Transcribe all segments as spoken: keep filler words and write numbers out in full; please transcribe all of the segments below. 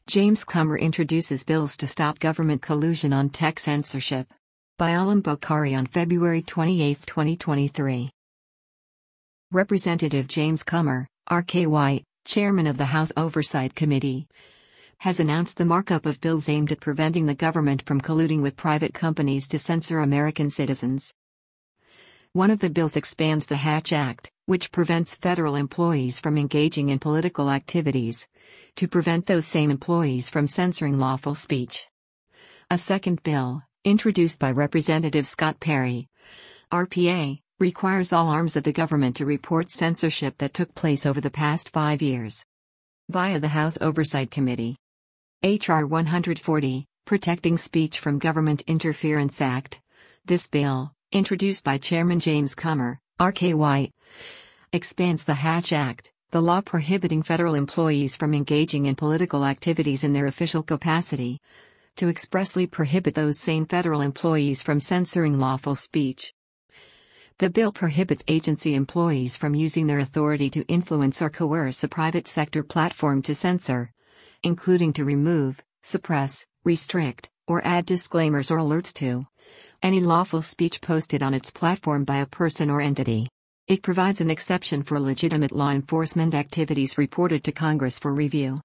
James Comer introduces bills to stop government collusion on tech censorship. By Alam Bokhari on February twenty-eighth, twenty twenty-three. Representative James Comer, R K Y, chairman of the House Oversight Committee, has announced the markup of bills aimed at preventing the government from colluding with private companies to censor American citizens. One of the bills expands the Hatch Act, which prevents federal employees from engaging in political activities, to prevent those same employees from censoring lawful speech. A second bill, introduced by Representative Scott Perry, R P A, requires all arms of the government to report censorship that took place over the past five years. Via the House Oversight Committee. H R one forty, Protecting Speech from Government Interference Act. This bill, introduced by Chairman James Comer, R K Y, expands the Hatch Act, the law prohibiting federal employees from engaging in political activities in their official capacity, to expressly prohibit those same federal employees from censoring lawful speech. The bill prohibits agency employees from using their authority to influence or coerce a private sector platform to censor, including to remove, suppress, restrict, or add disclaimers or alerts to any lawful speech posted on its platform by a person or entity. It provides an exception for legitimate law enforcement activities reported to Congress for review.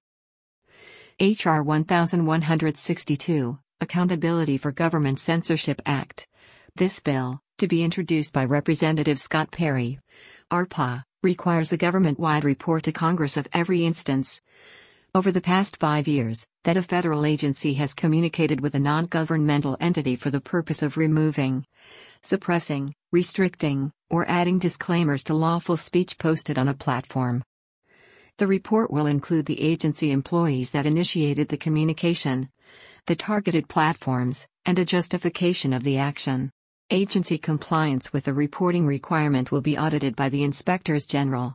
H R one one sixty-two, Accountability for Government Censorship Act. This bill, to be introduced by Representative Scott Perry, R P A, requires a government-wide report to Congress of every instance, over the past five years, that a federal agency has communicated with a non-governmental entity for the purpose of removing, suppressing, restricting, or adding disclaimers to lawful speech posted on a platform. The report will include the agency employees that initiated the communication, the targeted platforms, and a justification of the action. Agency compliance with the reporting requirement will be audited by the Inspectors General.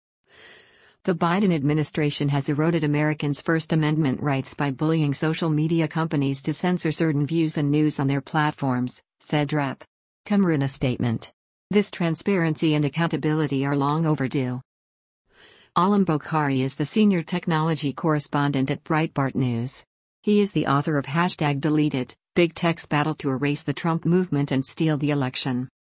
The Biden administration has eroded Americans' First Amendment rights by bullying social media companies to censor certain views and news on their platforms, said Representative Comer in a statement. This transparency and accountability are long overdue. Alam Bokhari is the senior technology correspondent at Breitbart News. He is the author of Hashtag Deleted, Big Tech's Battle to Erase the Trump Movement and Steal the Election.